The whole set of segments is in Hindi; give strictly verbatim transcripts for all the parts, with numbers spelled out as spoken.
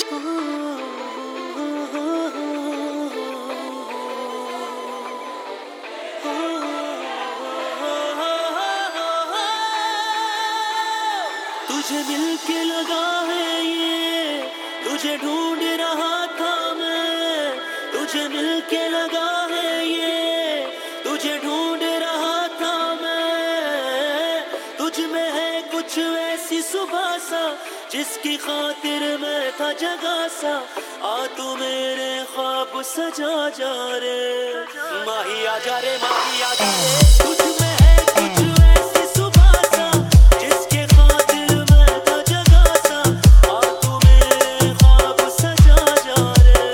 तुझे मिलके लगा है ये, तुझे ढूंढ रहा था मैं। तुझे मिलके लगा है ये, तुझे ढूंढ रहा था मैं। तुझ में है कुछ ऐसी सुबह सा, जिसकी खातिर मैं था जगा सा। आ तू मेरे ख्वाब सजा जा रे, माही आ जा रे, माही आ जा रे। तुझ में है कुछ ऐसी सुबह सा, जिसके खातिर मैं था जगा सा। आ तू मेरे ख्वाब सजा जा रे।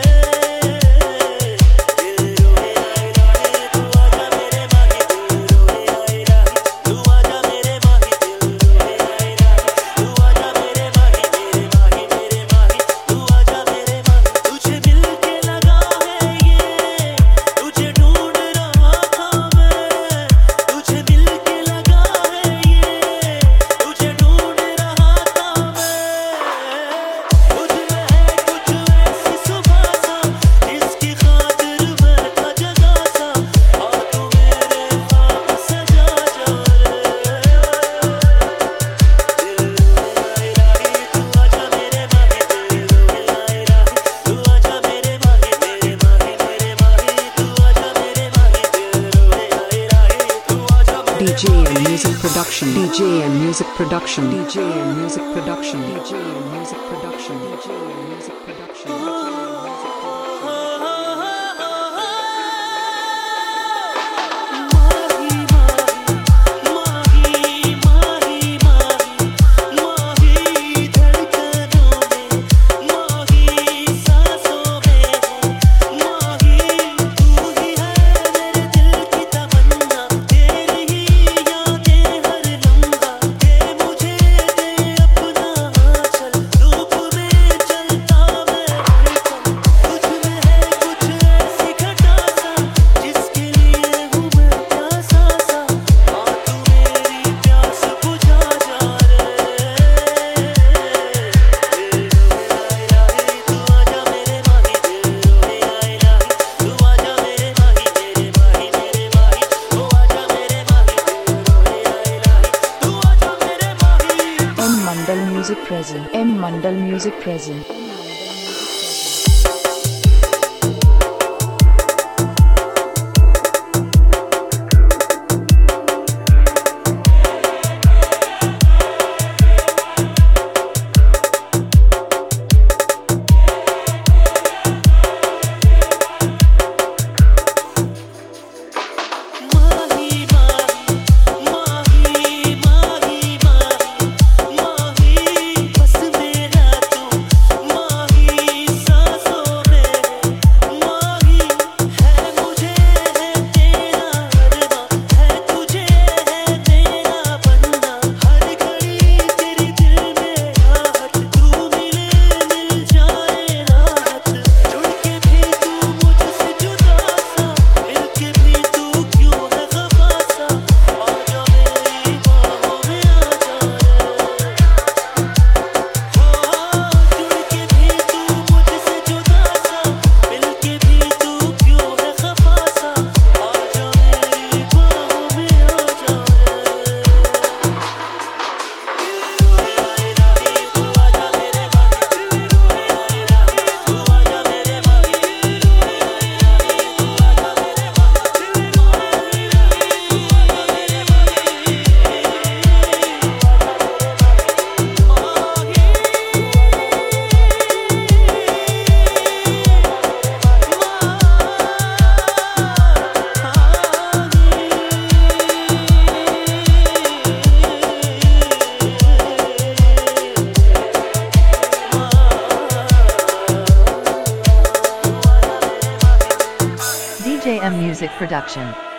दिल रोए आए राहे, तू आजा मेरे माही। दिल रोए आए राहे, तू आजा मेरे माही। दिल रोए आए राहे, तू आजा मेरे माही। मेरे माही मेरे माही, तू आजा मेरे माही। तुझे मिलके लगा है ये, तुझे ढूंढ रहा था मैं। तुझे मिलके लगा है ये, तुझे ढूंढ रहा था मैं। तुझ में है कुछ ऐसी सुबह सा, जिसकी खातिर मैं था जगा सा। आ तू मेरे ख्वाब सजा जा रे। दिल रोए आए राहे, तू आजा मेरे माही। दिल रोए आए राहे, तू आजा मेरे माही। मेरे माही मेरे माही, तू आजा मेरे माही। दिल रोए आए राहे, तू आजा मेरे D J and music production, D J and music production, D J and music production, D J and music production, D J and music production, D J and music production. M Mandal Music present, M Mandal Music present. D J M Music Production.